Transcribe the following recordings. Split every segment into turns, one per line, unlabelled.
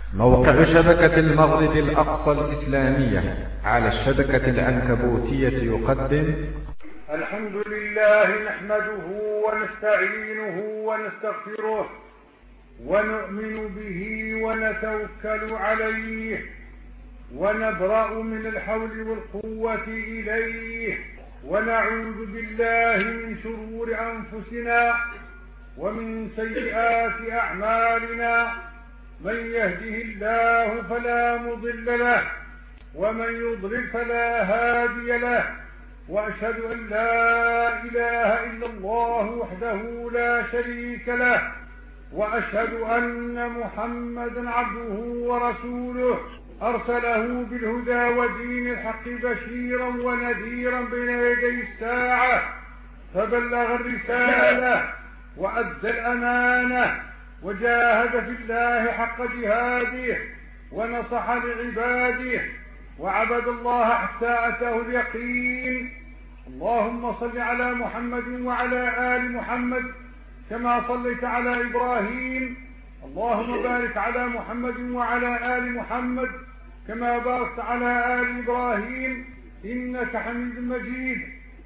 موقع شبكة المغرب الأقصى الإسلامية على الشبكة العنكبوتية يقدم.
الحمد لله نحمده ونستعينه ونستغفره ونؤمن به ونتوكل عليه ونبرأ من الحول والقوة إليه ونعوذ بالله من شرور أنفسنا ومن سيئات أعمالنا. من يهده الله فلا مضل له ومن يضلل فلا هادي له، وأشهد أن لا إله إلا الله وحده لا شريك له، وأشهد أن محمدا عبده ورسوله أرسله بالهدى ودين الحق بشيرا ونذيرا بين يدي الساعة، فبلغ الرسالة وأدى الأمانة وجاهد في الله حق جهاده ونصح لعباده وعبد الله حتى أتاه اليقين. اللهم صل على محمد وعلى آل محمد كما صليت على إبراهيم، اللهم بارك على محمد وعلى آل محمد كما باركت على آل إبراهيم إنك حميد مجيد.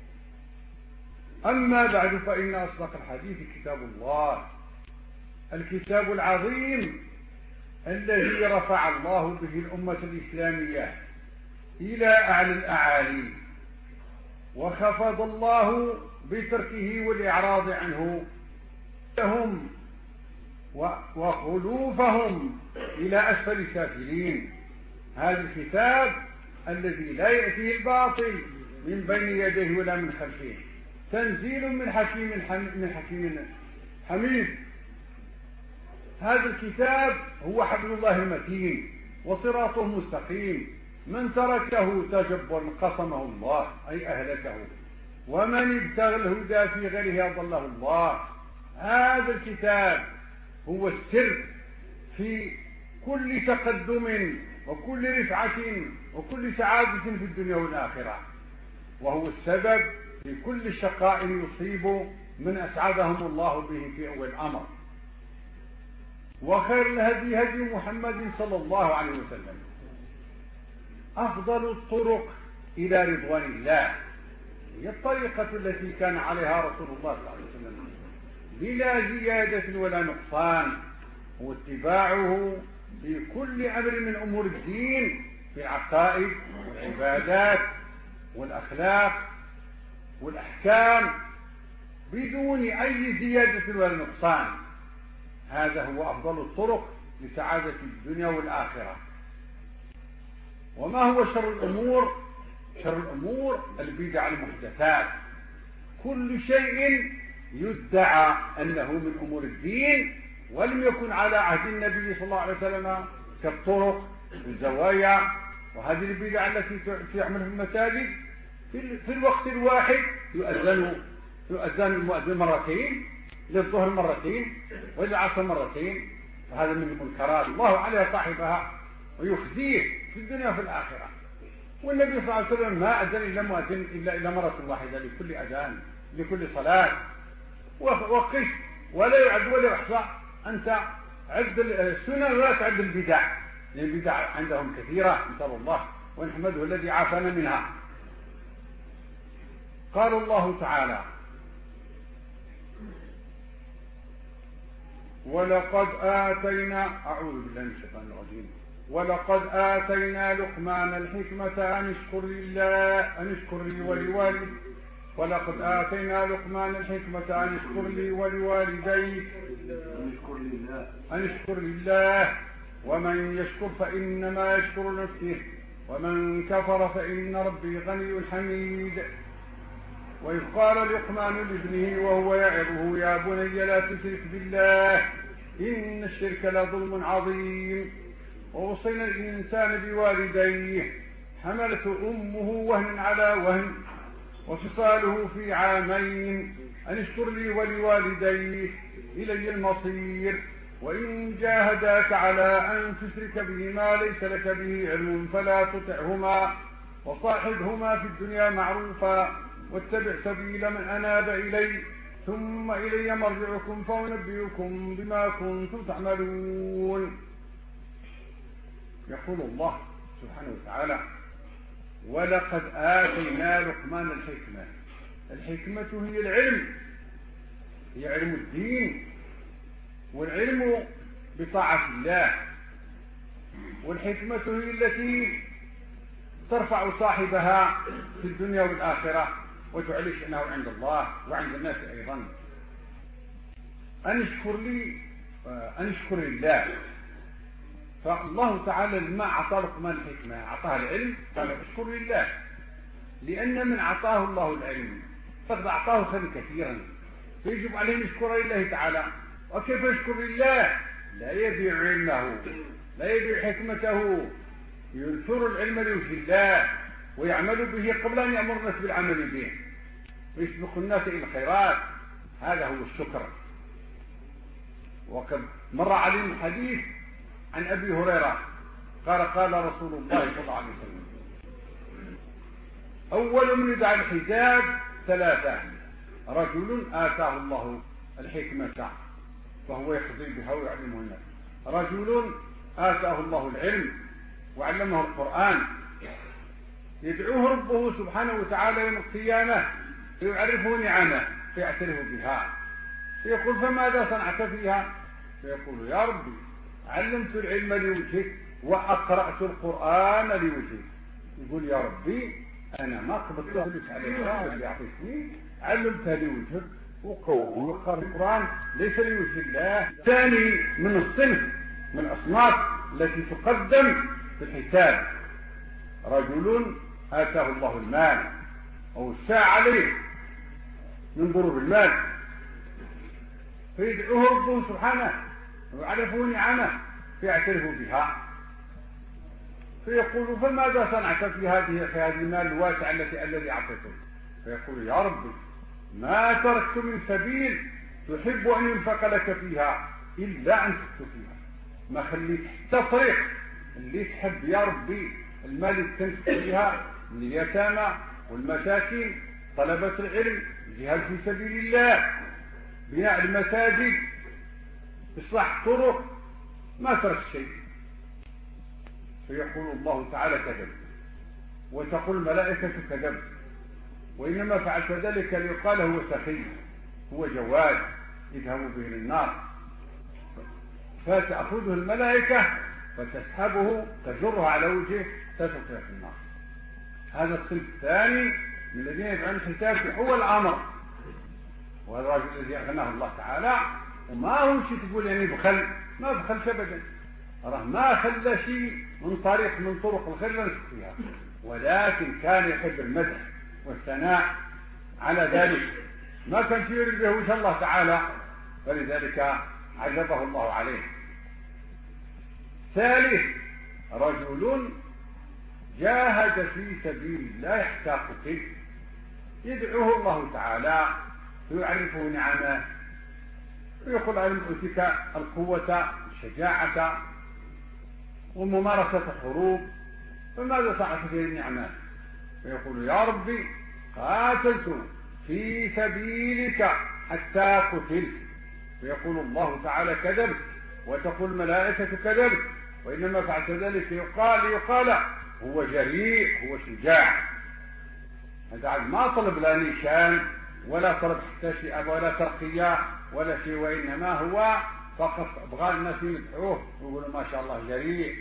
أما بعد، فإن أصدق الحديث كتاب الله، الكتاب العظيم الذي رفع الله به الأمة الإسلامية إلى أعلى الأعالي، وخفض الله بتركه والإعراض عنه لهم وخلوفهم إلى أسفل سافلين. هذا الكتاب الذي لا يأتيه الباطل من بين يديه ولا من خلفه، تنزيل من حكيم حميد. هذا الكتاب هو حبل الله المتين وصراطه مستقيم، من تركه تجبرا قسمه الله أي أهلكه، ومن ابتغى الهدى في غيره أضله الله. هذا الكتاب هو السر في كل تقدم وكل رفعة وكل سعادة في الدنيا والآخرة، وهو السبب في كل شقاء يصيب من أسعدهم الله به في أول الأمر. وخير الهدي هدي محمد صلى الله عليه وسلم. أفضل الطرق إلى رضوان الله هي الطريقة التي كان عليها رسول الله صلى الله عليه وسلم بلا زيادة ولا نقصان، واتباعه في كل أمر من أمور الدين، في العقائد والعبادات والأخلاق والأحكام بدون أي زيادة ولا نقصان. هذا هو أفضل الطرق لسعادة الدنيا والآخرة. وما هو شر الأمور؟ شر الأمور البدع المحدثات، كل شيء يدعى أنه من أمور الدين ولم يكن على عهد النبي صلى الله عليه وسلم، كالطرق والزوايا وهذه البدع التي تعمل في المساجد. في الوقت الواحد يؤذن المؤذن مرتين، للظهر مرتين وللعصر مرتين، فهذا من المنكرات الله عليها صاحبها ويخزيه في الدنيا وفي الآخرة. والنبي صلى الله عليه وسلم ما أذن إلا مؤذن إلا مرة واحدة لكل أذان لكل صلاة. وقس ولا يعد ولا يحصى، أنت عد السنة ولا تعد البدع، لأن البدع عندهم كثيرة نسأل الله ونحمده الذي عافانا منها. قال الله تعالى: ولقد آتينا أعوذ بالله من الشيطان الرجيم ولقد آتينا لقمان الحكمة أن اشكر لي ولوالدي ولقد آتينا لقمان الحكمة أن اشكر لي ولوالديك أن اشكر لله ومن يشكر فإنما يشكر نفسه ومن كفر فإن ربي غني حميد. وإذ قال لقمان لابنه وهو يعظه: يا بني لا تشرك بالله إن الشرك لظلم عظيم. ووصينا الإنسان بوالديه حملته أمه وهنا على وهن وفصاله في عامين أن اشكر لي ولوالديك إلي المصير. وإن جاهداك على أن تشرك به ما ليس لك به علم فلا تطعهما وصاحبهما في الدنيا معروفا واتبع سبيل من أناب إلي ثم إلي مرجعكم فأنبئكم بما كنتم تعملون. يقول الله سبحانه وتعالى: ولقد آتينا لقمان الحكمة. الحكمة هي العلم، هي علم الدين، والعلم بطاعة الله، والحكمة هي التي ترفع صاحبها في الدنيا والآخرة وتعلي شأنه عند الله وعند الناس أيضا. أن يشكر لله. فالله تعالى لما أعطى لقمان الحكمة أعطاه العلم، قال اشكر لله، لأن من أعطاه الله العلم فقد أعطاه خيرا كثيرا، فيجب عليه أن يشكر لله تعالى. وكيف يشكر لله؟ لا يبيع علمه، لا يبيع حكمته، ينشر العلم لوجه الله ويعمل به قبل أن يأمر الناس بالعمل به ويسبق الناس إلى الخيرات. هذا هو الشكر. وقد مر علينا الحديث عن أبي هريرة قال رسول الله صلى الله عليه وسلم: أول من يدعى الحجاب ثلاثة: رجل آتاه الله الحكمة فهو يقضي بها ويعلمه الناس، رجل آتاه الله العلم وعلمه القرآن، يدعوه ربه سبحانه وتعالى يوم القيامة فيعرفه نعمه فيعترف بها، فيقول: فماذا صنعت فيها؟ فيقول: يا ربي علمت العلم لوجهك وأقرأت القرآن لوجهك. يقول: يا ربي أنا ما قبلت فلوس عليك اللي أعطيتني، علمتها لوجهك وقرأت القرآن ليس لوجه الله. ثاني من الصنف من الأصناف التي تقدم في الحساب: رجل آتاه الله المال أو الساعة عليه من ضروب المال، فيدعوه ربه سبحانه ويعرفه نعمه فيعترف بها، فيقول: فماذا صنعت في هذه المال الواسع الذي أعطيته؟ فيقول: يا ربي ما تركت من سبيل تحب أن ينفق لك فيها إلا أنفقت فيها، ما خليت حتى طريق اللي تحب يا ربي المال اللي تنفق فيها من اليتامى والمساكين، طلبة العلم، الجهاد في سبيل الله، بناء المساجد، إصلاح الطرق، ما ترك شيء. فيقول الله تعالى: كذب. وتقول الملائكة: كذب. وإنما فعلت ذلك ليقال هو سخي، هو جواد، يذهب به للنار. فتأخذه الملائكة فتسحبه تجره على وجهه تتركه في النار. هذا الصنف الثاني من الذين يدعون الحساب هو الأمر، وهذا الرجل الذي أغناه الله تعالى. وما هو شيء تقول يعني بخل، ما بخلش أبدا، راه ما خلى شيء من طريق من طرق الخير لا نشك فيها، ولكن كان يحب المدح والثناء على ذلك، ما كان يريد به وجه الله تعالى، فلذلك عجبه الله عليه. ثالث: رجل جاهد في سبيل الله حتى قتل، يدعوه الله تعالى ويعرفه نعمه ويقول: علم أوتيك القوة والشجاعة وممارسة الحروب، فماذا صنعت في النعمة؟ فيقول: يا ربي قاتلت في سبيلك حتى قتلت. فيقول الله تعالى: كذبت. وتقول الملائكة: كذبت. وإنما فعلت ذلك يقال هو جريء، هو شجاع. هذا ما طلب لا نيشان ولا طلب حتى شيء ولا ترقية ولا شيء، وإنما هو فقط أبغى الناس يدعوه ويقولوا: ما شاء الله جريء.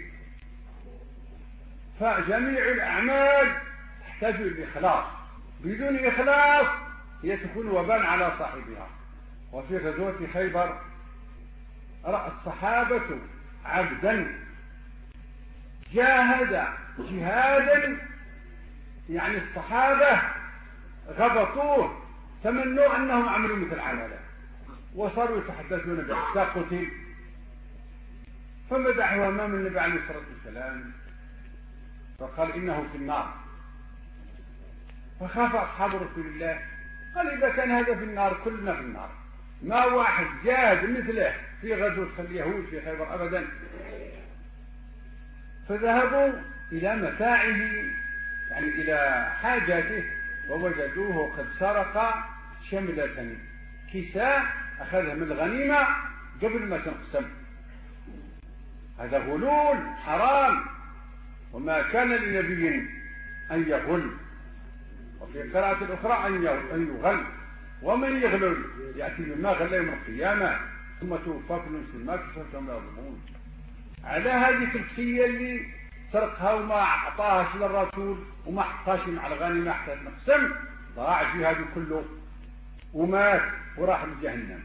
فجميع الأعمال تحتاج إلى إخلاص، بدون إخلاص هي تكون وبال على صاحبها. وفي غزوة خيبر رأى الصحابة عبدا جاهد جهادا، يعني الصحابة غبطوه، تمنوا أنهم عملوا مثل عمله، وصاروا يتحدثون به حتى قتل. فمدحوا أمام النبي عليه الصلاة والسلام فقال: إنه في النار. فخاف أصحاب رسول الله، قال: إذا كان هذا في النار كلنا في النار، ما واحد جاهد مثله في غزوة اليهود في خيبر أبدا. فذهبوا إلى متاعه، يعني إلى حاجاته، ووجدوه قد سرق شملة كساء أخذها من الغنيمة قبل ما تنقسم. هذا غلول حرام، وما كان لنبي أن يغل، وفي قراءة الأخرى أن يغل، ومن يغلل يأتي بما غل يوم القيامة ثم توفى كل نفس ما كسبت وهم لا يظلمون. على هذه الشخصية اللي سرقها وما أعطاهاش للرسول وما حطاش مع الغنيمة حتى تنقسم، ضاع في هذا كله ومات وراح لجهنم.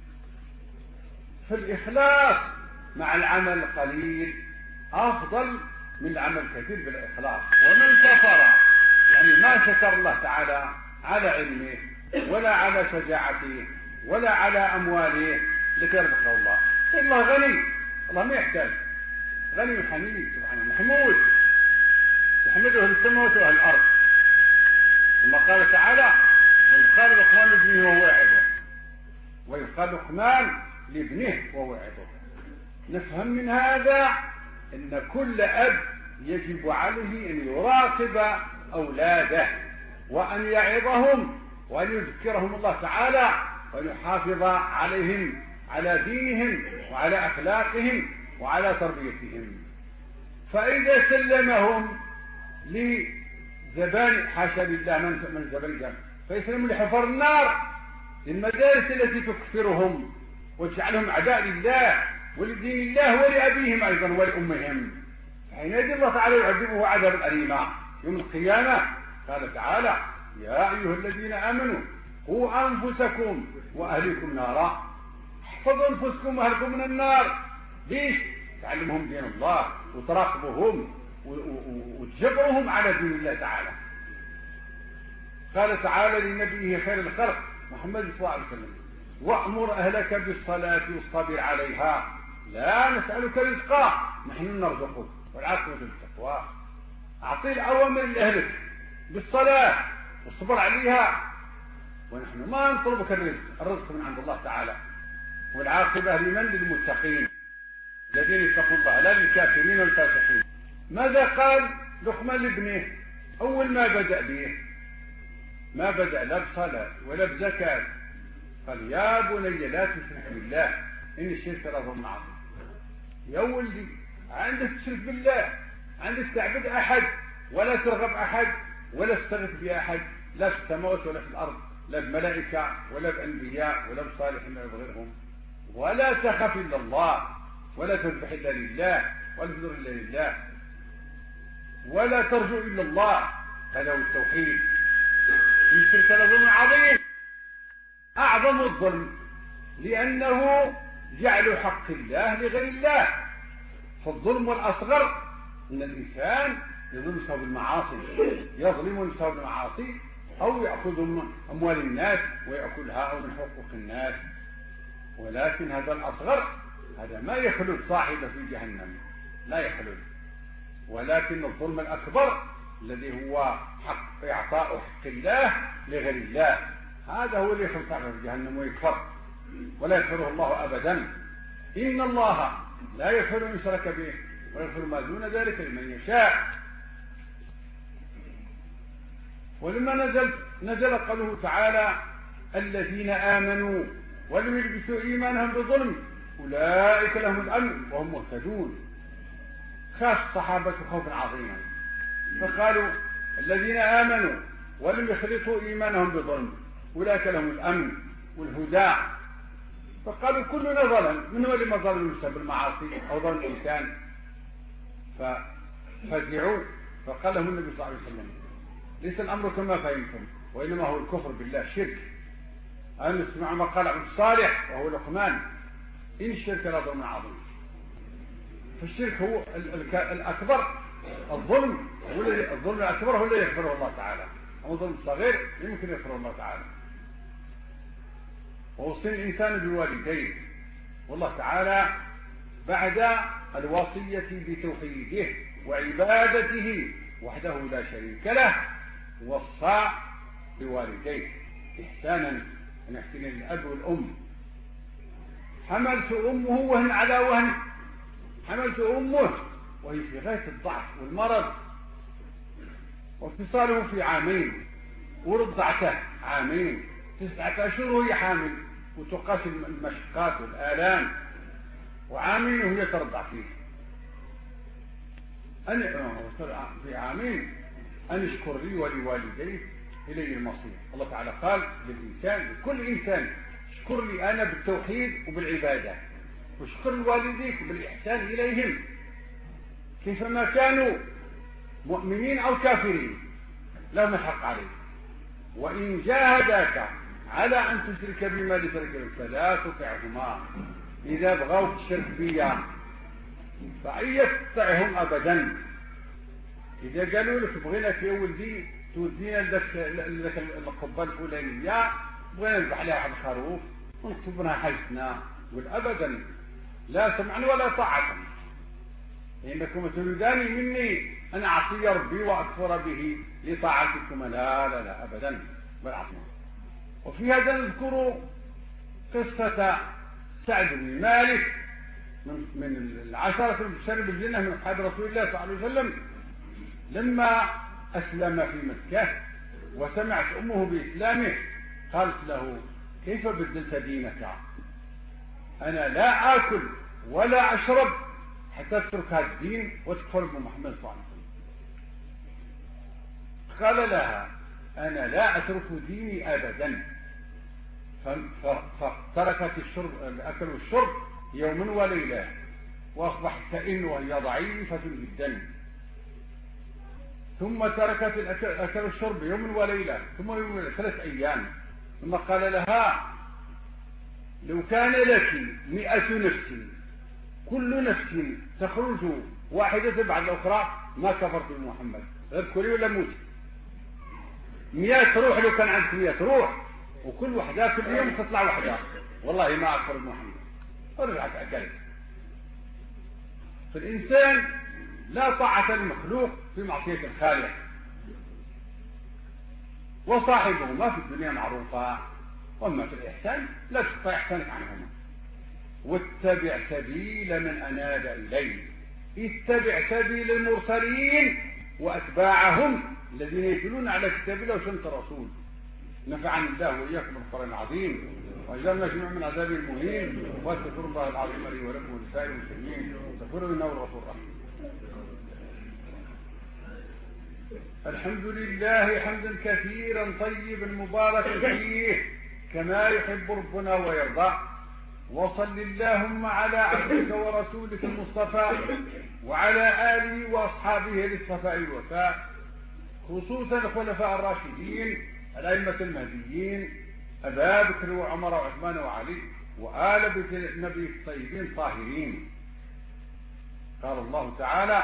فالإخلاص مع العمل القليل أفضل من العمل الكثير بالإخلاص. ومن كفر يعني ما شكر الله تعالى على علمه ولا على شجاعته ولا على أمواله لكي يرزقه الله. الله غني، الله ما يحتاج، غني حميد سبحانه محمود، يحمده أهل السماوات وأهل الأرض. ثم قال تعالى: وإذ قال لقمان لابنه وهو يعظه، وإذ قال لقمان لابنه وهو يعظه. نفهم من هذا أن كل أب يجب عليه أن يراقب أولاده وأن يعظهم وأن يذكرهم الله تعالى وأن يحافظ عليهم على دينهم وعلى أخلاقهم وعلى تربيتهم. فإذا سلمهم لزبان حاشا لله من زبان فيسلموا لحفر النار، للمدارس التي تكفرهم وتجعلهم أعداء لله ولدين الله ولأبيهم أيضا ولأمهم، حينئذ الله تعالى يعذبه عذابا أليما يوم القيامة. قال تعالى: يا أيها الذين آمنوا قوا أنفسكم وأهليكم نارا. احفظوا أنفسكم وأهلكم من النار. ليش؟ تعلمهم دين الله وتراقبهم وتجبرهم على دين الله تعالى. قال تعالى لنبيه خير الخلق محمد صلى الله عليه وسلم: وأمر أهلك بالصلاة واصطبر عليها لا نسألك رزقا نحن نرزقك والعاقبة للتقوى. أعطي الأوامر لأهلك بالصلاة واصبر عليها، ونحن ما نطلبك الرزق من عند الله تعالى، والعاقبة لمن؟ للمتقين الذين يتقون الله لا للكافرين والفاسقين. ماذا قال لقمان لابنه أول ما بدأ به؟ ما بدأ لا بصلاة ولا بزكاة، قال: يا بني لا تشرك بالله إن الشرك لظلم عظيم. يا ولدي عندك تشرك بالله، عندك تعبد أحد ولا ترغب أحد ولا تستغيث بأحد، لا في السماوات ولا في الأرض، لا بملائكة ولا بأنبياء ولا بصالحين ولا بغيرهم، ولا تخف إلا الله ولا تذبح إلا لله ولا تذر إلا لله ولا ترجو إلا الله. هذا هو التوحيد. الشرك لظلم عظيم، أعظم الظلم، لأنه جعل حق الله لغير الله. فالظلم الأصغر أن الإنسان يظلم بسبب المعاصي، يظلم بسبب المعاصي أو يأخذ من أموال الناس ويأكلها أو من حقوق الناس. ولكن هذا الأصغر هذا ما يخلد صاحبه في جهنم، لا يخلد. ولكن الظلم الأكبر الذي هو حق إعطاء حق الله لغير الله، هذا هو اللي يخلد صاحبه في جهنم ويكفر ولا يغفره الله أبدا. إن الله لا يغفر من شرك به ويغفر ما دون ذلك لمن يشاء. ولما نزل قوله تعالى: الذين آمنوا ولم يلبسوا إيمانهم بظلم أولئك لهم الأمن وهم مهتدون. خاف الصحابة خوفا عظيما فقالوا: الذين آمنوا ولم يخلطوا إيمانهم بظلم أولئك لهم الأمن والهدى. فقالوا: كلنا ظلم، من هو اللي ما ظلم بسبب المعاصي أو ظلم الإنسان؟ ففزعوا. فقال لهم النبي صلى الله عليه وسلم: ليس الأمر كما فهمتم، وإنما هو الكفر بالله، الشرك. أن نسمع ما قال عبد الصالح وهو لقمان: إن الشرك لظلم عظيم. فالشرك هو الأكبر، الظلم الأكبر هو الذي يغفره الله تعالى، أما الظلم الصغير يمكن يغفره الله تعالى. ووصي الإنسان بوالديه، والله تعالى بعد الوصية بتوحيده وعبادته وحده لا شريك له وصى بوالديه إحسانا أن يحسن للأب والأم. حملت أمه وهن على وهن، حملت أمه وهي في غاية الضعف والمرض، وانفصاله في عامين، ورضعته عامين، 9 أشهر وهي حامل وتقاس المشقات والآلام، وعامين وهي ترضع فيه. في عامين أن اشكر لي ولوالديك إلي المصير. الله تعالى قال للإنسان، لكل إنسان: اشكر لي أنا بالتوحيد وبالعبادة، واشكر لوالديك بالإحسان إليهم كيفما كانوا مؤمنين أو كافرين، لهم الحق عليك. وإن جاهداك على أن تشرك بما ليس لك به فلا تطعهما. إذا بغوك الشرك بيا فأي تطعهم أبدا. إذا قالوا لك بغيناك يا ولدي تودينا لذاك القبة الفلانية، بغينا نذبح عليها واحد الخروف ونكتبنا حاجتنا، قل أبدا لا سمعا ولا طاعة، إنكم تريدان مني أن أعصي ربي وأكفر به لطاعتكم. لا لا لا أبدا، بل عصينا. وفي هذا نذكر قصة سعد بن مالك من العشرة المبشرين بالجنة من أصحاب رسول الله صلى الله عليه وسلم، لما أسلم في مكة وسمعت أمه بإسلامه قالت له: كيف بدلت دينك؟ أنا لا آكل ولا أشرب حتى تترك هذا الدين وتكفر بمحمد صلى الله عليه وسلم. قال لها: أنا لا أترك ديني أبدا. فتركت الأكل والشرب يوما وليلة، وأصبحت تئن وهي ضعيفة جدا. ثم تركت الأكل والشرب يوما وليلة، ثم يوم 3 أيام. ثم قال لها: لو كان لك 100 نفس كل نفس تخرج واحدة بعد الأخرى ما كفرت بمحمد، غير كلي ولا موت. 100 روح، لو كان عندك 100 روح وكل واحدة كل يوم تطلع واحدة، والله ما أكفر بمحمد. ورجعت أقل. فالإنسان لا طاعة المخلوق في معصية الخالق، وصاحبهما في الدنيا معروفة، وأما في الإحسان لا تقطع إحسانك عنهما. واتبع سبيل من أناب إليه. اتبع سبيل المرسلين وأتباعهم الذين يتلون على كتاب الله وسنة الرسول. نفعني الله وإياكم بالقرآن العظيم، وأجعلنا جميعا من عذاب المهين. واستغفر الله العظيم لي ولكم ولسائر المسلمين، واستغفروه إنه الغفور الرحيم. الحمد لله حمدا كثيرا طيبا مباركا فيه كما يحب ربنا ويرضى. وصل اللهم على عبدك ورسولك المصطفى وعلى آله وأصحابه للصفاء الوفاء، خصوصا الخلفاء الراشدين الأئمة المهديين أبا بكر وعمر وعثمان وعلي وآل بيت النبي الطيبين الطاهرين. قال الله تعالى: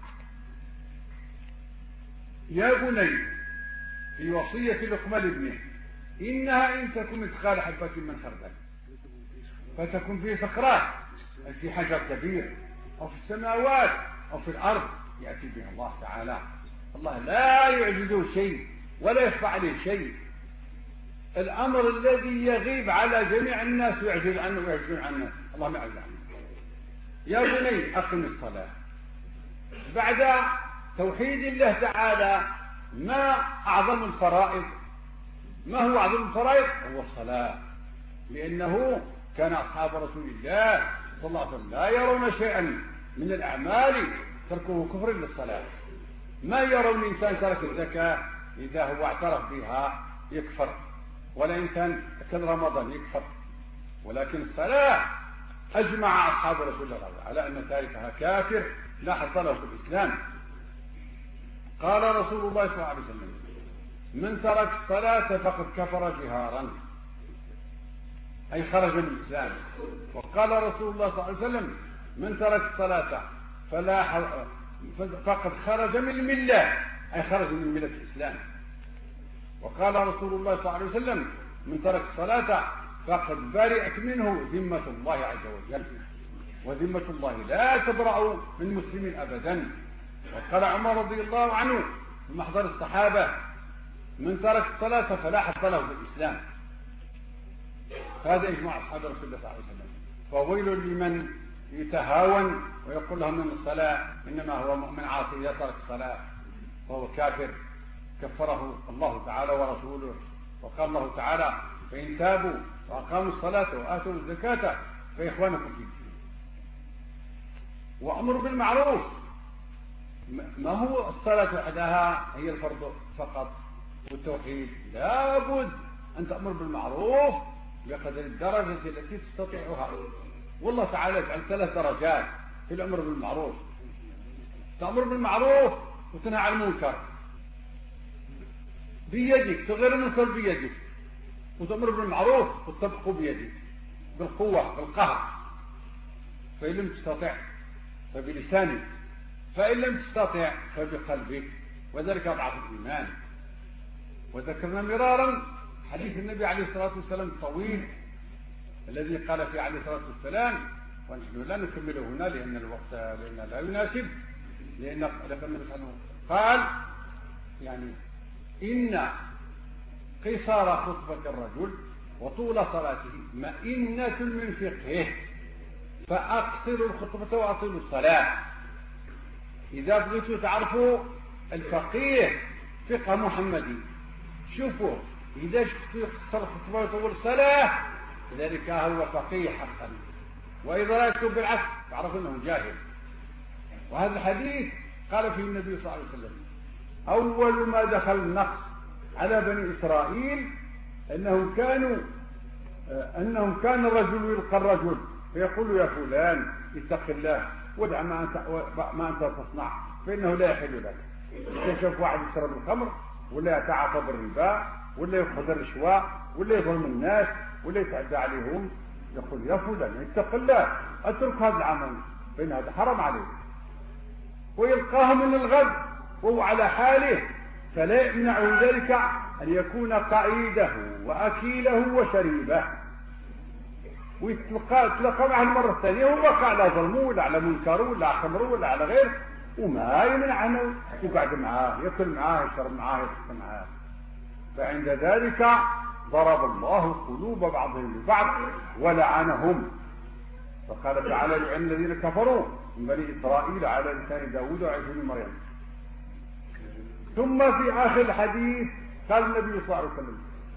يا بني، في وصية لقمان لابنه: إنها إن تكن مثقال حبة من خردل فتكن في صخرات، أي في حجر كبير، أو في السماوات أو في الأرض، يأتي بها الله تعالى. الله لا يعجزه شيء ولا يخفى عليه شيء. الأمر الذي يغيب على جميع الناس ويعجز عنه ويعجزون عنه، الله ما يعجز عنه. يا بني أقم الصلاة. بعد توحيد الله تعالى ما أعظم الفرائض؟ ما هو أعظم الفرائض؟ هو الصلاة، لأنه كان أصحاب رسول الله صلى الله عليه وسلم لا يرون شيئا من الأعمال تركه كفر للصلاة. ما يرون إنسان ترك الزكاة إذا هو اعترف بها يكفر، ولا إنسان أكل رمضان يكفر، ولكن الصلاة أجمع أصحاب رسول الله على أن تاركها كافر لا حظ له في الإسلام. قال رسول الله صلى الله عليه وسلم: من ترك الصلاة فقد كفر جهارا، أي خرج من الإسلام. وقال رسول الله صلى الله عليه وسلم: من ترك الصلاة فقد خرج من الملة، أي خرج من ملة الإسلام. وقال رسول الله صلى الله عليه وسلم: من ترك الصلاة فقد برئت منه ذمة الله عز وجل، وذمة الله لا تبرأ من مسلم أبدا. وقال عمر رضي الله عنه في محضر الصحابة: من ترك الصلاة فلا حظ له بالإسلام. هذا إجماع أصحاب رسول الله صلى الله عليه وسلم. فويل لمن يتهاون ويقول لهم من الصلاة إنما هو مؤمن عاصي إذا ترك الصلاة فهو كافر، كفره الله تعالى ورسوله. وقال الله تعالى: فإن تابوا وأقاموا الصلاة وآتوا الزكاة فإخوانكم في الدين. وأمر بالمعروف ما هو الصلاة وحدها هي الفرض فقط والتوحيد، لا بد أن تأمر بالمعروف بقدر الدرجة التي تستطيعها. والله تعالى يجعل 3 درجات في الأمر بالمعروف: تأمر بالمعروف وتنهى عن المنكر بيدك، تغير المنكر بيدك، وتأمر بالمعروف وتطبق بيدك بالقوة بالقهر. فإن لم تستطع فبلسانك، فإن لم تستطع فبقلبك، وذلك أضعف الإيمان. وذكرنا مرارا حديث النبي عليه الصلاة والسلام الطويل الذي قال فيه عليه الصلاة والسلام، ونحن لا نكمله هنا لأن الوقت لا يناسب، لأن قال يعني إن قصار خطبة الرجل وطول صلاته مئنة من فقهه فأقصروا الخطبة وأطيلوا الصلاة. إذا بغيتوا تعرفوا الفقيه فقه محمدي، شوفوا إذا شفتوا يقصر الخطبة ويطول الصلاة ذلك هو فقيه حقا، وإذا رأيتوا بالعكس تعرفوا أنه جاهل. وهذا الحديث قال فيه النبي صلى الله عليه وسلم: أول ما دخل النقص على بني إسرائيل أنهم كان الرجل يلقى الرجل فيقول: يا فلان اتق الله ودع ما أنت تصنع فإنه لا يحل لك. تشوف واحد يشرب الخمر ولا يتعاطى بالربا ولا يأخذ الرشوة ولا يظلم الناس ولا يتعدى عليهم، يقول: يا فلان اتق الله اترك هذا العمل فإن هذا حرام عليك. ويلقاه من الغد وهو على حاله، فلا يمنعه ذلك أن يكون قعيده وأكيله وشريبه، ويتلقى معه المرة الثانية ووقع على ظلمه ولا على منكره ولا على خمره ولا على غيره، وما يمنع أنه يقعد معاه يأكل معاه يشرب معاه يضحك معاه. فعند ذلك ضرب الله قلوب بعضهم ببعض ولعنهم. فقال تعالى: لعن الذين كفروا من بني إسرائيل على لسان داود وعيسى بن مريم. ثم في آخر الحديث قال النبي صلى الله عليه وسلم: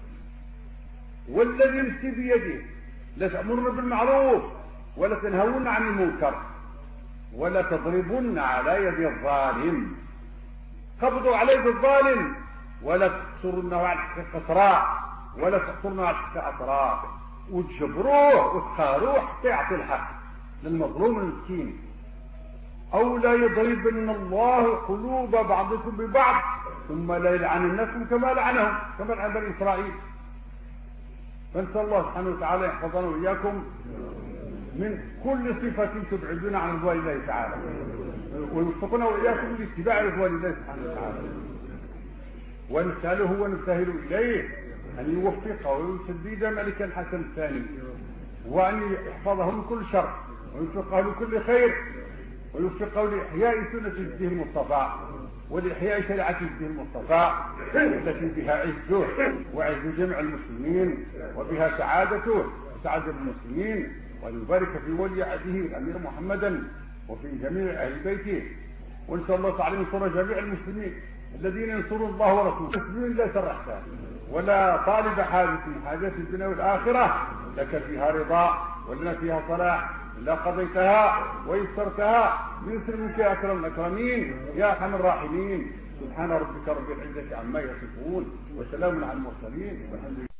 والذي نفسي بيده لتأمرن بالمعروف ولا تنهون عن المنكر ولا تضربن على يد الظالم. قبضوا على يد الظالم ولا تقصرنه على الحق قصراء ولا تقصرنه على الحق أسراء، وتجبروه وتخاروه حتى يعطي الحق للمظلوم المسكين. أو لا يضربن الله قلوب بعضكم ببعض ثم لا يلعننكم كما لعنهم، كما لعن بني إسرائيل. فنسأل الله سبحانه وتعالى يحفظنا وإياكم من كل صفة تبعدنا عن رضوان الله تعالى، ويوفقنا وإياكم لاتباع رضوان الله سبحانه وتعالى. ونسأله ونبتهل إليه أن يوفقه ويسدد ملك الحسن الثاني، وأن يحفظه من كل شر ويوفقه لكل خير، ويوفقه لإحياء سنة جده المصطفى ولإحياء شريعة جده المصطفى التي بها عزه وعز جميع المسلمين وبها سعادته وسعادة المسلمين، وأن يبارك في ولي عهده الأمير محمدا وفي جميع أهل بيته. ونسأل الله تعالى ينصر جميع المسلمين الذين ينصرون الله ورسوله. المسلمين لا سرحتها ولا طالب حاجة من حاجات الدنيا والآخرة لك فيها رضا ولنا فيها صلاح إلا قضيتها ويسرتها من سلمك يا أكرم الأكرمين يا أرحم الراحمين. سبحان ربك رب العزة عما يصفون وسلام على المرسلين والحمد لله.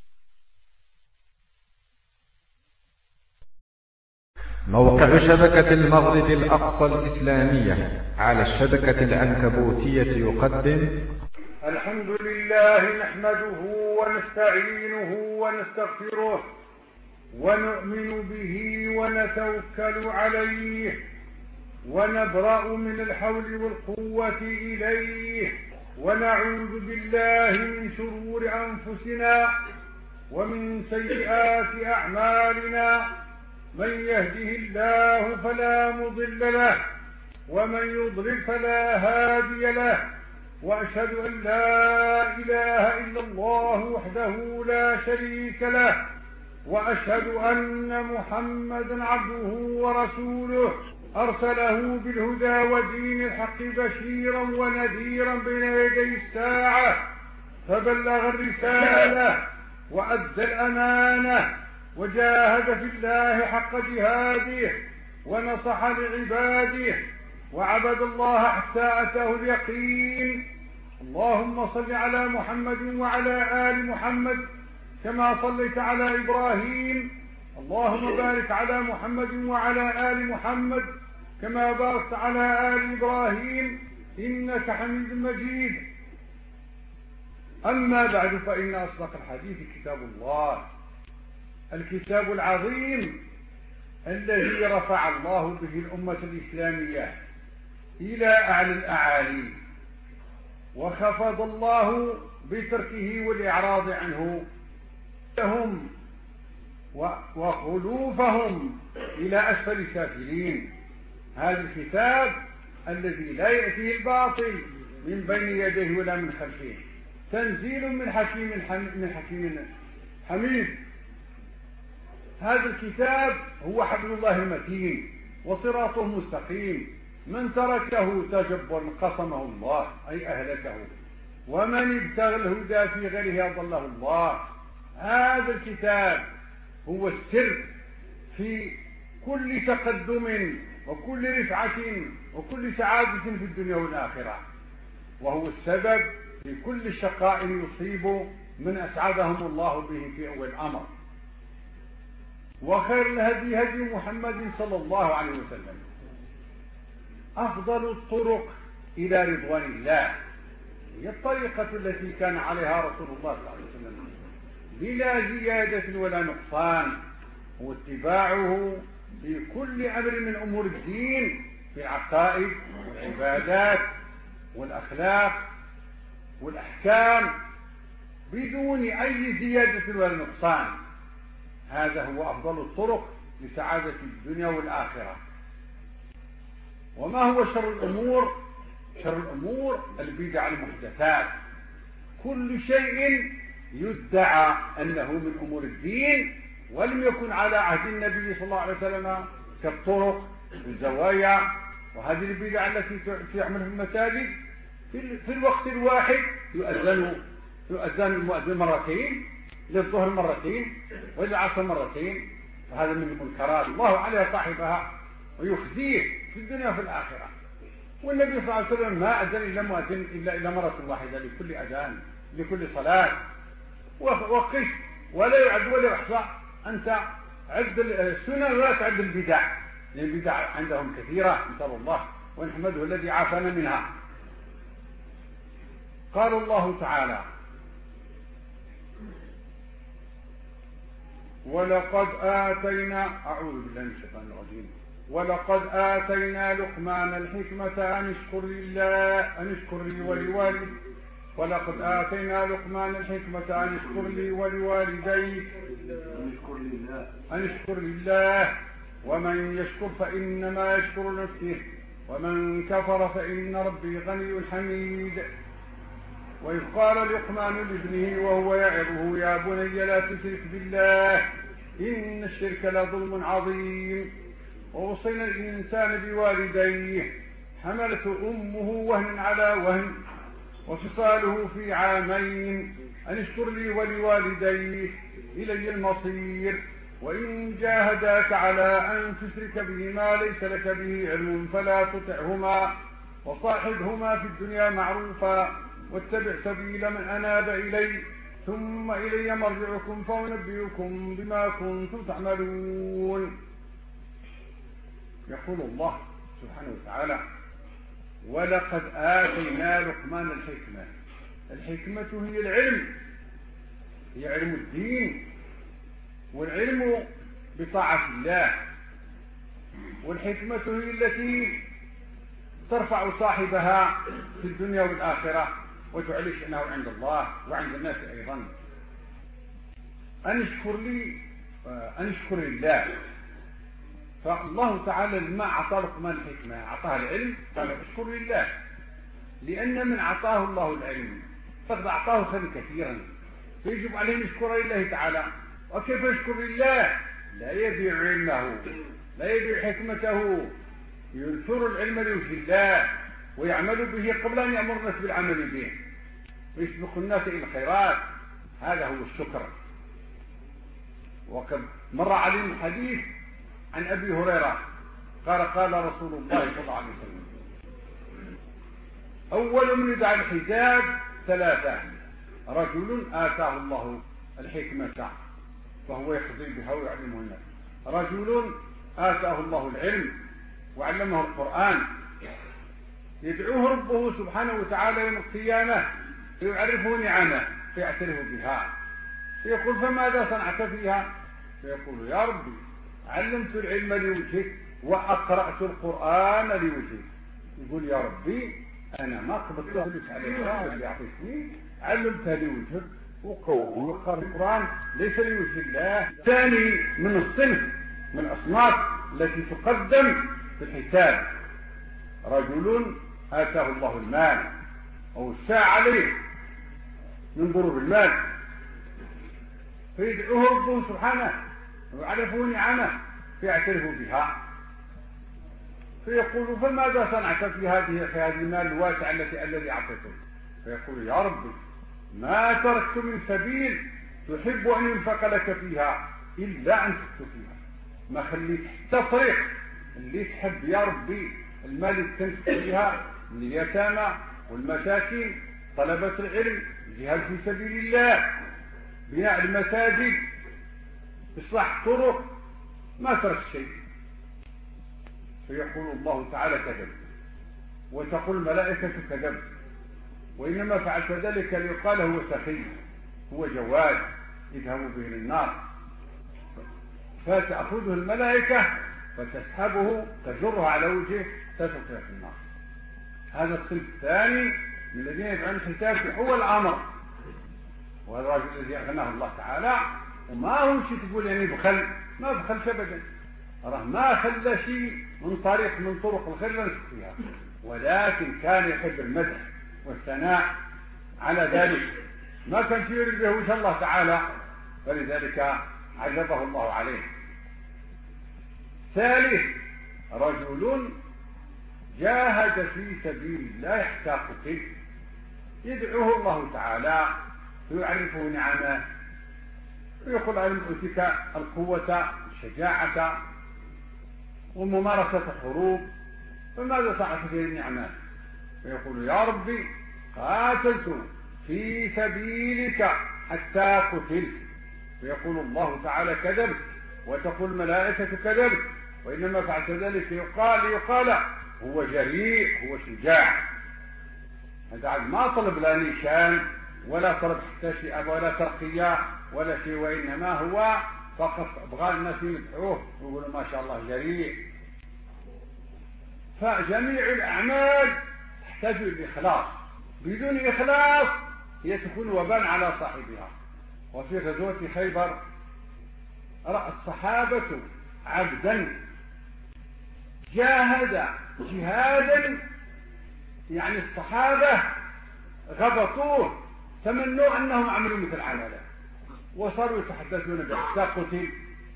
موقع شبكة المغرب الأقصى الإسلامية على الشبكة العنكبوتية يقدم:
الحمد لله نحمده ونستعينه ونستغفره ونؤمن به ونتوكل عليه ونبرأ من الحول والقوة إليه ونعوذ بالله من شرور أنفسنا ومن سيئات أعمالنا. من يهده الله فلا مضل له ومن يضلل فلا هادي له، وأشهد أن لا إله إلا الله وحده لا شريك له، وأشهد أن محمدا عبده ورسوله أرسله بالهدى ودين الحق بشيرا ونذيرا بين يدي الساعة، فبلغ الرسالة وأدى الأمانة وجاهد في الله حق جهاده ونصح لعباده وعبد الله حتى أتاه اليقين. اللهم صل على محمد وعلى آل محمد كما صليت على إبراهيم. اللهم بارك على محمد وعلى آل محمد كما باركت على آل إبراهيم إنك حميد مجيد. أما بعد، فإن أصدق الحديث كتاب الله، الكتاب العظيم الذي رفع الله به الأمة الإسلامية إلى أعلى الأعالي، وخفض الله بتركه والإعراض عنه لهم وخلوفهم إلى أسفل سافلين. هذا الكتاب الذي لا يأتيه الباطل من بين يديه ولا من خلفه، تنزيل من حكيم حميد. هذا الكتاب هو حبل الله المتين وصراطه المستقيم، من تركه تجبر قسمه الله أي أهلكه، ومن ابتغى الهدى في غيره أضله الله. هذا الكتاب هو السر في كل تقدم وكل رفعة وكل سعادة في الدنيا والآخرة، وهو السبب في كل شقاء يصيب من أسعدهم الله به في أول الأمر. وخير الهدي هدي محمد صلى الله عليه وسلم. أفضل الطرق إلى رضوان الله هي الطريقة التي كان عليها رسول الله صلى الله عليه وسلم بلا زيادة ولا نقصان، واتباعه في كل أمر من أمور الدين، في العقائد والعبادات والأخلاق والأحكام، بدون أي زيادة ولا نقصان. هذا هو أفضل الطرق لسعادة الدنيا والآخرة. وما هو شر الأمور؟ شر الأمور البدع المحدثات، كل شيء يدعى أنه من أمور الدين ولم يكن على عهد النبي صلى الله عليه وسلم، كالطرق والزوايا وهذه البدع التي تعمل في المساجد. في الوقت الواحد يؤذن المؤذن مرتين، للظهر مرتين وللعصر مرتين، فهذا من المنكرات الله عليها صاحبها ويخزيه في الدنيا وفي الآخرة. والنبي صلى الله عليه وسلم ما أذن إلا مؤذن إلا مرة واحدة لكل أذان لكل صلاة. وقش ولا يعد ولا يحصى، أنت عد السنن ولا تعد البدع، لأن البدع عندهم كثيرة، نسأل الله ونحمده الذي عافانا منها. قال الله تعالى: ولقد آتينا، أعوذ بالله من الشيطان الرجيم، ولقد آتينا لقمان الحكمة أن اشكر لي ولوالديك، ولقد آتينا لقمان الحكمة أن اشكر لي ولوالديك، أن اشكر لله، ومن يشكر فإنما يشكر نفسه، ومن كفر فإن ربي غني حميد. وإذ قال لقمان لابنه وهو يعظه: يا بني لا تشرك بالله إن الشرك لظلم عظيم. ووصينا الإنسان بوالديه حملته أمه وهنا على وهن وفصاله في عامين أن اشكر لي ولوالديك إلي المصير. وإن جاهداك على أن تشرك به ما ليس لك به علم فلا تطعهما وصاحبهما في الدنيا معروفا واتبع سبيل من أناب إلي ثم إلي مرجعكم فأنبئكم بما كنتم تعملون. يقول الله سبحانه وتعالى: ولقد آتينا لقمان الحكمة. الحكمة هي العلم، هي علم الدين، والعلم بطاعة الله، والحكمة هي التي ترفع صاحبها في الدنيا والآخرة وتعلي شأنه عند الله وعند الناس أيضا. أن اشكر لله. فالله تعالى لما أعطى لقمان الحكمة أعطاها العلم، قال اشكر لله، لأن من أعطاه الله العلم فقد أعطاه خيرا كثيرا، فيجب عليه أن يشكر لله تعالى. وكيف يشكر لله؟ لا يبيع علمه، لا يبيع حكمته، ينشر العلم لوجه الله ويعمل به قبل أن يأمر الناس بالعمل به ويسبق الناس إلى الخيرات. هذا هو الشكر. وقد مر علينا الحديث عن أبي هريرة قال: قال رسول الله صلى الله عليه وسلم: أول من يدعى الحجاب ثلاثة: رجل آتاه الله الحكمة فهو يقضي بها ويعلمه الناس، رجل آتاه الله العلم وعلمه القرآن يدعوه ربه سبحانه وتعالى يوم القيامة فيعرفه نعمه فيعترف بها، فيقول: فماذا صنعت فيها؟ فيقول: يا ربي علمت العلم لوجهك وأقرأت القرآن لوجهك. يقول: يا ربي أنا ما قبلت فلوس عليك اللي أعطيتني، علمتها لوجهك وقرأ القرآن ليس لوجه الله. ثاني من الصنف من الأصناف التي تقدم في الحساب: رجل آتاه الله المال أو الساعة عليه من ضروب المال فيدعوه ربه سبحانه ويعرفه نعمه فيعترف بها، فيقول: فماذا صنعت في هذه المال الواسع الذي أعطيته؟ فيقول: يا ربي ما تركت من سبيل تحب أن ينفق لك فيها إلا أنفقت فيها، ما خليت حتى طريق اللي تحب يا ربي المال اللي تنفق فيها من اليتامى والمساكين، طلبة العلم، الجهاد في سبيل الله، بناء المساجد، إصلاح الطرق، ما ترك شيء. فيقول الله تعالى: كذب. وتقول الملائكة: كذب، وإنما فعلت ذلك ليقال هو سخي، هو جواد، اذهبوا به للنار. فتأخذه الملائكة فتسحبه تجره على وجهه تتركه في النار. هذا الصنف الثاني من الذين يدعون الحساب هو الأمر، وهذا الرجل الذي أغناه الله تعالى، وما هو شيء تقول يعني بخل، ما بخلش أبدا، راه ما خلى شيء من طريق من طرق الخير لنسك فيها، ولكن كان يحب المدح والثناء على ذلك، ما كان يريد به وجه الله تعالى، فلذلك عجبه الله عليه. ثالث: رجل جاهد في سبيل الله حتى قتل، يدعوه الله تعالى ويعرفه نعمه ويقول: ألم أوتك القوة والشجاعة وممارسة الحروب، فماذا صنعت في النعمة؟ فيقول: يا ربي قاتلت في سبيلك حتى قتلت. فيقول الله تعالى: كذبت. وتقول الملائكة: كذبت، وإنما فعلت ذلك يقال هو جريء، هو شجاع. هذا ما طلب لا نيشان ولا طلب حتى شيء ولا ترقية ولا شيء، وإنما هو فقط أبغى الناس يدعوه ويقولوا: ما شاء الله جريء. فجميع الأعمال تحتاج إلى إخلاص، بدون إخلاص هي تكون وبال على صاحبها. وفي غزوة خيبر رأى الصحابة عبدا جاهد جهادا، يعني الصحابة غبطوه تمنوا أنهم عملوا مثل عمله وصاروا يتحدثون به حتى قتل،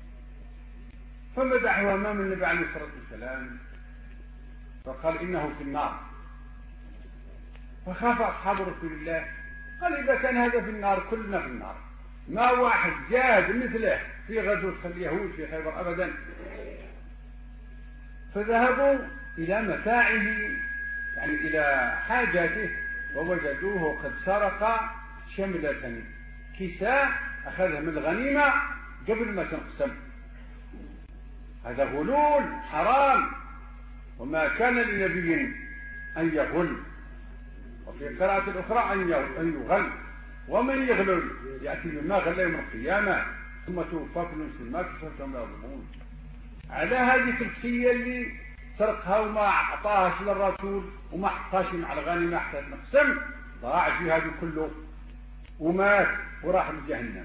فمدحوا أمام النبي عليه الصلاة والسلام فقال: إنه في النار. فخاف أصحاب رسول الله، قال: إذا كان هذا في النار كلنا في النار، ما واحد جاهد مثله في غزوة اليهود في خيبر أبدا. فذهبوا إلى متاعه، يعني إلى حاجاته، ووجدوه قد سرق شملة كساء أخذها من الغنيمة قبل ما تنقسم. هذا غلول حرام، وما كان لنبي أن يغل، وفي قراءة الأخرى أن يغل، ومن يغلل يأتي بما غل يوم القيامة ثم توفى كل نفس ما كسبت وهم لا يظلمون. على هذه الكسية اللي سرقها وما أعطاهاش للرسول وما حطهاش مع الغنيمة حتى تنقسم، ضاع جهاده كله ومات وراح لجهنم.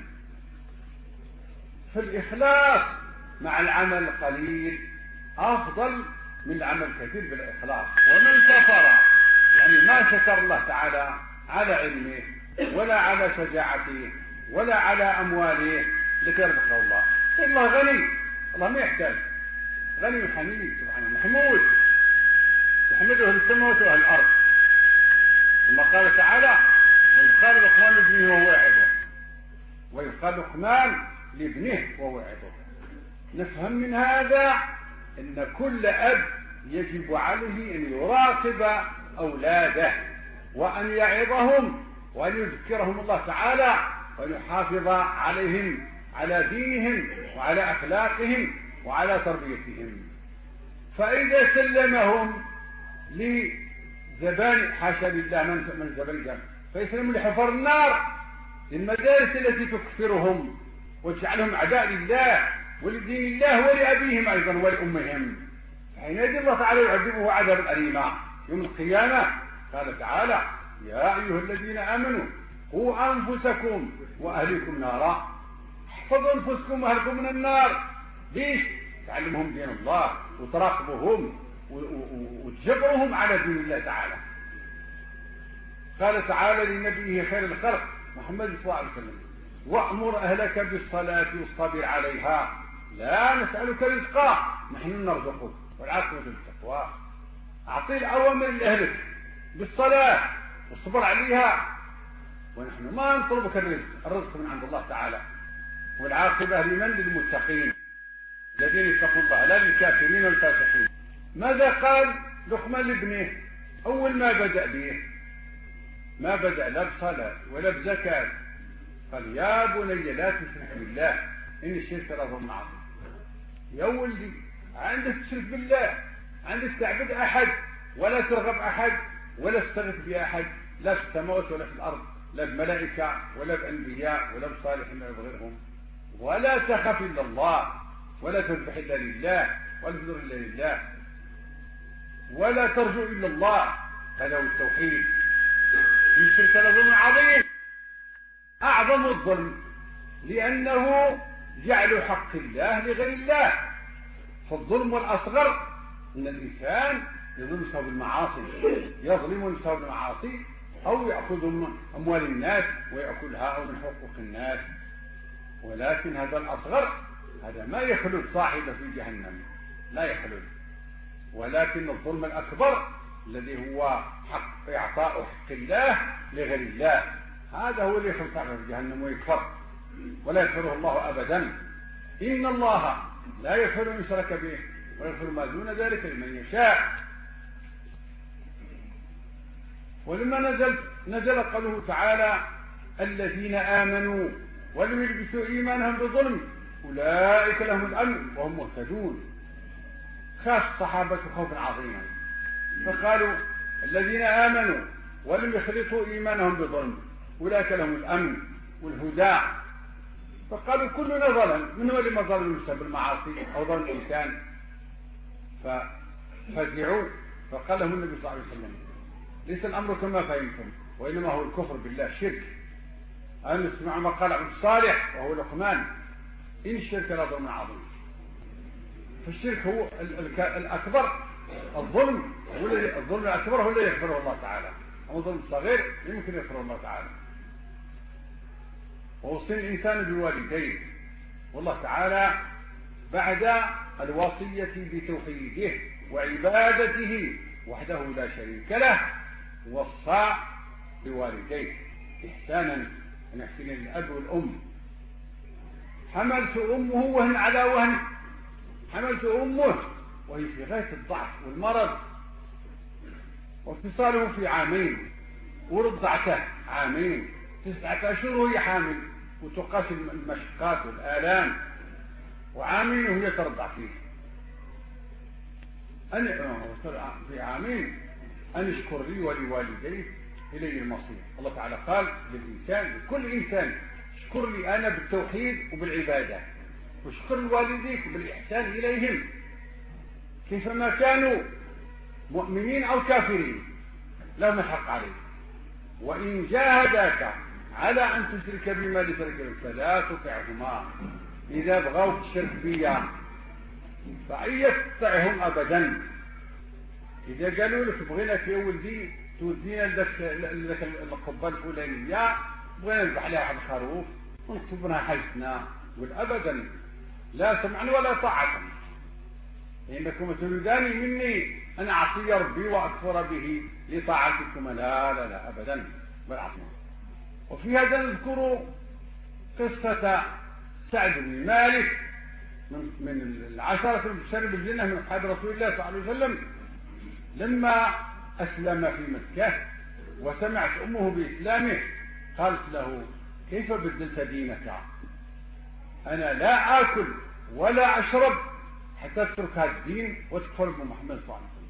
فالإخلاص مع العمل القليل أفضل من العمل الكثير بالإخلاص. ومن كفر يعني ما شكر الله تعالى على علمه ولا على شجاعته ولا على أمواله التي رزقه الله. والله غني، الله ما يحتاج، غني حميد سبحانه محمود، يحمده السماوات وأهل الأرض. ثم قال تعالى: ويقال لقمان لابنه وهو يعظه، ويقال لقمان لابنه وهو يعظه. نفهم من هذا أن كل أب يجب عليه أن يراقب أولاده وأن يعظهم وأن يذكرهم الله تعالى وأن يحافظ عليهم على دينهم وعلى أخلاقهم وعلى تربيتهم. فإذا سلمهم لزبان حاشا لله من زبان فيسلموا لحفر النار للمدارس التي تكفرهم وتجعلهم أعداء لله ولدين الله ولأبيهم أيضا ولأمهم، حينئذ الله تعالى يعذبه عذابا أليما يوم القيامة. قال تعالى: يا أيها الذين آمنوا قوا أنفسكم وأهلكم نارا. احفظوا أنفسكم وأهلكم من النار. ليش؟ تعلمهم دين الله وتراقبهم وتجبرهم على دين الله تعالى. قال تعالى لنبيه خير الخلق محمد صلى الله عليه وسلم: وأمر أهلك بالصلاة واصطبر عليها لا نسألك رزقا نحن نرزقك والعاقبة للتقوى. أعطي الأوامر لأهلك بالصلاة واصبر عليها، ونحن ما نطلبك الرزق من عند الله تعالى، والعاقبة لمن؟ للمتقين الذين يتقون الله لا للكافرين والفاسقين. ماذا قال لقمان لابنه أول ما بدأ به؟ ما بدأ لا بصلاة ولا بزكاة، قال: يا بني لا تشرك بالله إن الشرك لظلم عظيم. يا ولدي عندك تشرك بالله، عندك تعبد أحد ولا ترغب أحد ولا تستغيث بأحد، لا في السماوات ولا في الأرض، لا بملائكة ولا بأنبياء ولا بصالحين ولا بغيرهم، ولا تخف إلا الله ولا تذبح إلا لله ولا تذر إلا لله ولا ترجو إلا الله. هذا هو التوحيد. الشرك لظلم عظيم، أعظم الظلم، لأنه جعل حق الله لغير الله. فالظلم الأصغر أن الإنسان يظلم بسبب المعاصي، يظلم بسبب المعاصي أو يأخذ أموال الناس ويأكلها أو من حقوق الناس. ولكن هذا الأصغر هذا ما يخلد صاحبه في جهنم، لا يخلد. ولكن الظلم الأكبر الذي هو حق إعطاء حق الله لغير الله، هذا هو اللي يخلد صاحبه في جهنم ويكفر ولا يغفره الله أبدا. إن الله لا يغفر من شرك به ويغفر ما دون ذلك لمن يشاء. ولما نزل قوله تعالى: الذين آمنوا ولم يلبسوا إيمانهم بظلم أولئك لهم الأمن وهم مهتدون. خاف الصحابة خوفا عظيما فقالوا: الذين آمنوا ولم يخلطوا إيمانهم بظلم أولئك لهم الأمن والهدى. فقالوا: كلنا ظلم، من هو اللي ما ظلم بسبب المعاصي أو ظلم الإنسان؟ ففزعوا. فقال لهم النبي صلى الله عليه وسلم: ليس الأمر كما فهمتم، وإنما هو الكفر بالله، الشرك. أن نسمع ما قال عبد الصالح وهو لقمان: إن الشرك لظلم عظيم. فالشرك هو الأكبر، الظلم الأكبر هو الذي يغفره الله تعالى، أما الظلم الصغير يمكن يغفره الله تعالى. ووصي الإنسان بوالديه، والله تعالى بعد الوصية بتوحيده وعبادته وحده لا شريك له وصى بوالديه إحسانا أن يحسن للأب والأم. حملت أمه وهن على وهن، حملت أمه وهي في غاية الضعف والمرض، واتصاله في عامين، ورضعته عامين 9 أشهر وهي حامل وتقاس المشقات والآلام، وعامين وهي ترضع فيه. في عامين أن اشكر لي ولوالديك إلي المصير. الله تعالى قال للإنسان، لكل إنسان: اشكر لي أنا بالتوحيد وبالعبادة، واشكر لوالديك بالإحسان إليهم كيفما كانوا مؤمنين أو كافرين، لهم الحق عليك. وإن جاهداك على أن تشرك بما ليس لك به فلا تطعهما. إذا بغوا الشرك بيا فأي تطعهم أبدا. إذا قالوا لك بغيناك يا ولدي تودينا لك القبة الفلانية، بغينا نذبح لها واحد الخروف ونكتب لها حاجتنا، قل أبدا لا سمعا ولا طاعة، إنكم تريدان مني أن أعصي ربي وأكفر به لطاعتكم. لا لا لا أبدا، بل عصمه. وفي هذا نذكر قصة سعد بن مالك من العشرة المبشرين بالجنة من أصحاب رسول الله صلى الله عليه وسلم، لما أسلم في مكة وسمعت أمه بإسلامه قالت له: كيف بدلت دينك؟ أنا لا آكل ولا أشرب حتى تترك هذا الدين وتكفر بمحمد صلى الله عليه وسلم.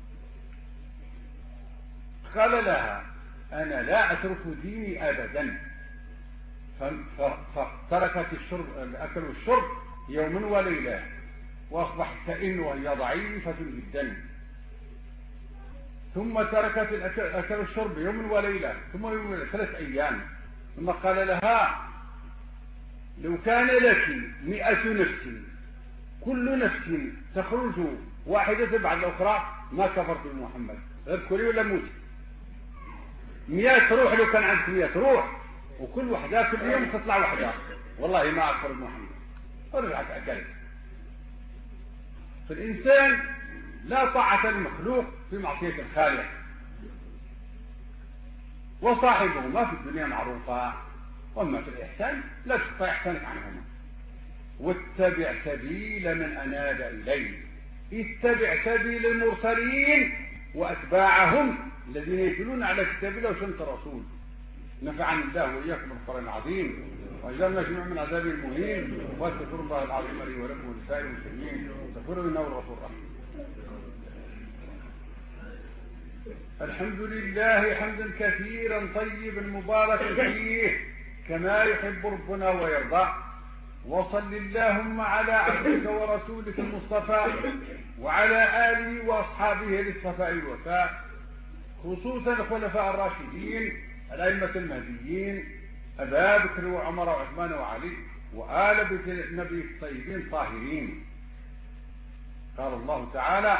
قال لها: أنا لا أترك ديني أبدا. فتركت الأكل والشرب يوما وليلة، وأصبحت تئن وهي ضعيفة جدا. ثم تركت الأكل والشرب يوما وليلة، ثم يوم وليلة 3 أيام. ثم قال لها: لو كان لك 100 نفس كل نفس تخرج واحدة بعد الأخرى ما كفرت بمحمد، غير كلي ولا موت. 100 روح، لو كان عندك 100 روح وكل واحدة كل يوم تطلع واحدة، والله ما أكفر بمحمد. ورجعت أكلت. فالإنسان لا طاعة للمخلوق في معصية الخالق، وصاحبهما في الدنيا معروفا، وأما في الإحسان لا تقطع إحسانك عنهما. واتبع سبيل من أناب إليه، اتبع سبيل المرسلين وأتباعهم الذين يدلون على كتاب الله وسنة الرسول. نفعني الله وإياكم بالقرآن العظيم، وأجعلنا جميعا من عذاب المهين. واستغفر الله العظيم لي ولكم ولسائر المسلمين، واستغفروه إنه الغفور الرحيم. الحمد لله حمدا كثيرا طيبا مباركا فيه كما يحب ربنا ويرضى. وصل اللهم على عبدك ورسولك المصطفى وعلى آله وأصحابه للصفاء والوفاء، خصوصا الخلفاء الراشدين الأئمة المهديين أبا بكر وعمر وعثمان وعلي وآل بيت النبي الطيبين الطاهرين. قال الله تعالى: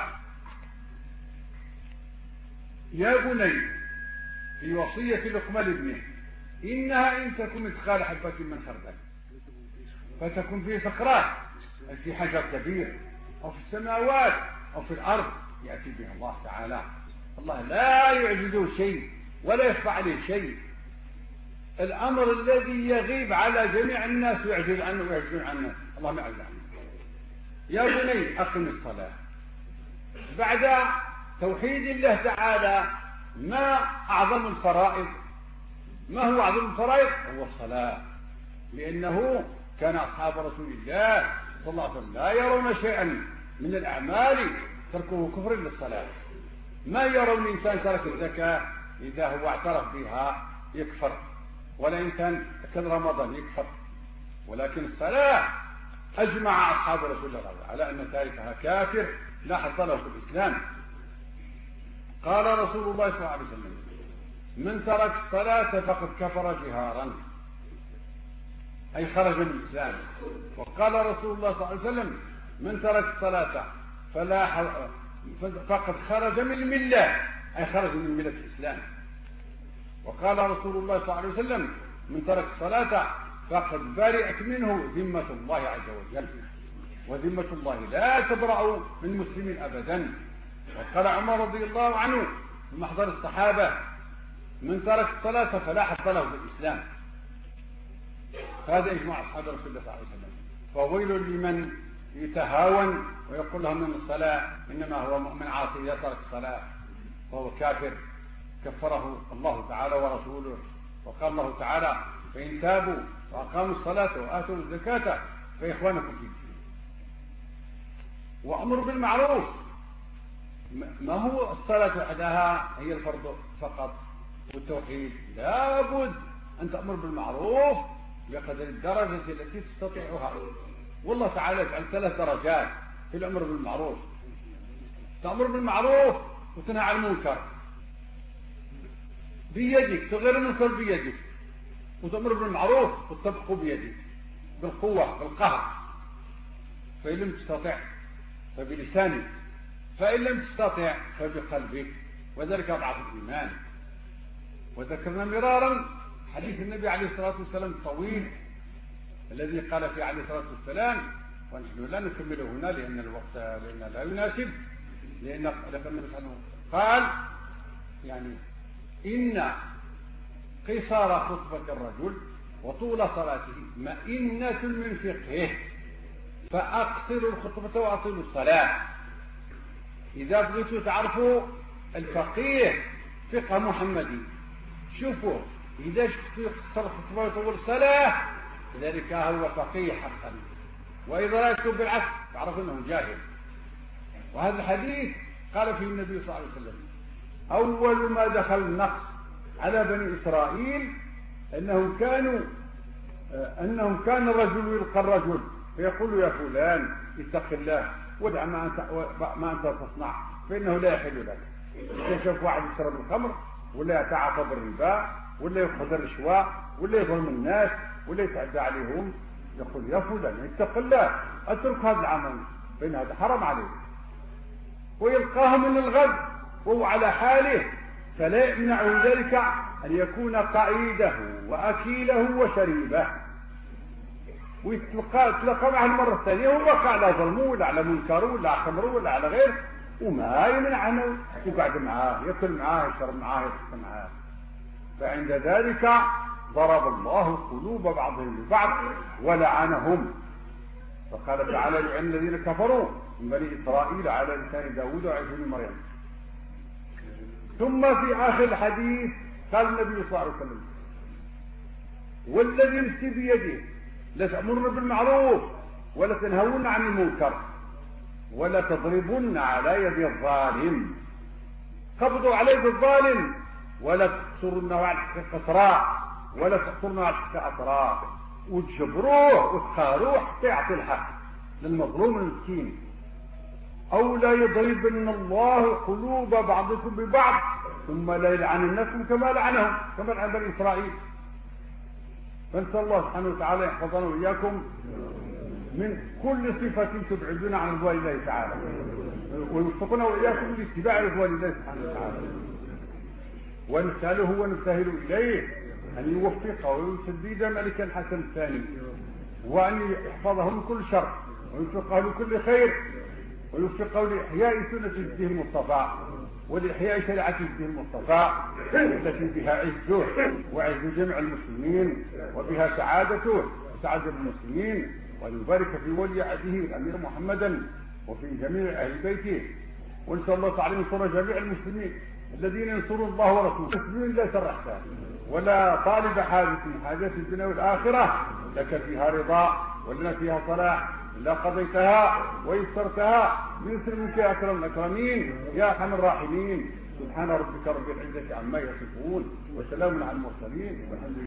يا بني، في وصية لقمان لابنه: إنها إن تكن مثقال حبة من خردل فتكن في صخرة، أي في حجر كبير، أو في السماوات أو في الأرض، يأتي بها الله تعالى. الله لا يعجزه شيء ولا يخفى عليه شيء. الأمر الذي يغيب على جميع الناس ويعجز عنه ويعجزون عنه، الله ما يعجز عنه. يا بني أقم الصلاة. بعد توحيد الله تعالى ما أعظم الفرائض؟ ما هو أعظم الفرائض؟ هو الصلاة، لأنه كان أصحاب رسول الله صلى الله عليه وسلم لا يرون شيئا من الأعمال تركه كفر للصلاة. ما يرون إنسان ترك الزكاة إذا هو اعترف بها يكفر، ولا إنسان كان رمضان يكفر، ولكن الصلاة أجمع أصحاب رسول الله على أن تاركها كافر لا حظ له في الإسلام. قال رسول الله صلى الله عليه وسلم: من ترك الصلاة فقد كفر جهارا، أي خرج من الإسلام. وقال رسول الله صلى الله عليه وسلم: من ترك الصلاة فقد خرج من الملة، أي خرج من ملة الإسلام. وقال رسول الله صلى الله عليه وسلم: من ترك الصلاة فقد برئت منه ذمة الله عز وجل، وذمة الله لا تبرأ من مسلم أبدا. وقال عمر رضي الله عنه في محضر الصحابة: من ترك الصلاة فلا حظ له في الإسلام. هذا إجماع أصحاب رسول الله صلى الله عليه وسلم. فويل لمن يتهاون ويقول لهم أن الصلاة إنما هو مؤمن عاصي إذا ترك الصلاة فهو كافر، كفره الله تعالى ورسوله. وقال الله تعالى: فإن تابوا وأقاموا الصلاة وآتوا الزكاة فإخوانكم في الدين. وأمر بالمعروف، ما هو الصلاة وحدها هي الفرض فقط والتوحيد، لا بد أن تأمر بالمعروف بقدر الدرجة التي تستطيعها. والله تعالى يجعل 3 درجات في الأمر بالمعروف: تأمر بالمعروف وتنهى عن المنكر بيدك، تغير المنكر بيدك، وتأمر بالمعروف وتطبق بيدك بالقوة بالقهر. فإن لم تستطع فبلسانك، فإن لم تستطع فبقلبك، وذلك أضعف الإيمان. وذكرنا مرارا حديث النبي عليه الصلاة والسلام الطويل الذي قال فيه عليه الصلاة والسلام، ونحن لا نكمله هنا لأن الوقت لا يناسب، لأن النبي قال يعني: إن قصار خطبة الرجل وطول صلاته مئنة من فقهه، فأقصروا الخطبة وأطيلوا الصلاة. إذا بغيتوا تعرفوا الفقيه فقه محمدي شوفوا إذا شفتوا يقصر الخطبة ويطول الصلاة ذلك هو فقيه حقا، وإذا رأيتم بالعكس تعرفوا أنه جاهل. وهذا الحديث قال فيه النبي صلى الله عليه وسلم أول ما دخل النقص على بني إسرائيل أنهم كان الرجل يلقى الرجل فيقول يا فلان اتق الله ودع ما أنت تصنع فإنه لا يحل لك. يشوف واحد يشرب الخمر ولا يتعاطى بالربا ولا يأخذ الرشوة ولا يظلم الناس ولا يتعدى عليهم يقول يا فلان اتق الله اترك هذا العمل فإن هذا حرام عليه، ويلقاه من الغد وهو على حاله، فلا يمنعه ذلك أن يكون قعيده وأكيله وشريبه، ويتلقى معه المرة الثانية ووقع على ظلمه ولا على منكره ولا على خمره ولا على غيره، وما يمنع أنه يقعد معاه يأكل معاه يشرب معاه يشرب معاه. فعند ذلك ضرب الله قلوب بعضهم ببعض ولعنهم، فقال تعالى لعن الذين كفروا من بني إسرائيل على لسان داود وعيسى بن مريم. ثم في آخر الحديث قال النبي صلى الله عليه وسلم والذي نفسي بيده لتأمرن بالمعروف ولا تنهون عن المنكر ولا تضربن على يد الظالم، قبضوا على يد الظالم ولا تقصرنه على الحق قصراء ولا تقصرنه على الحق أسراء، وتجبروه وتخاروه حتى يعطي الحق للمظلوم المسكين. أو لا يضربن الله قلوب بعضكم ببعض ثم لا يلعننكم كما لعنهم كما لعن بني إسرائيل. فنسأل الله سبحانه وتعالى يحفظنا وإياكم من كل صفة تبعدنا عن رضوان الله تعالى، ويوفقنا وإياكم لاتباع رضوان الله سبحانه وتعالى، ونسأله ونبتهل إليه أن يوفقه ويسدد ملك الحسن الثاني، وأن يحفظه من كل شر ويوفقه لكل خير، ويوفقه لإحياء سنة جده المصطفى ولإحياء شريعة جده المصطفى التي بها عزه وعز جميع المسلمين وبها سعادته وسعادة المسلمين، وأن يبارك في ولي عهده الأمير محمدا وفي جميع أهل بيته. ونسأل الله تعالى ينصر جميع المسلمين الذين ينصرون الله ورسوله. المسلمين لا سرحتها ولا طالب حاجة من حاجات الدنيا والآخرة لك فيها رضا ولنا فيها صلاح إلا قضيتها ويسرتها من منك يا أكرم الأكرمين يا أرحم الراحمين. سبحان ربك رب العزة عما يصفون وسلام على المرسلين والحمد لله.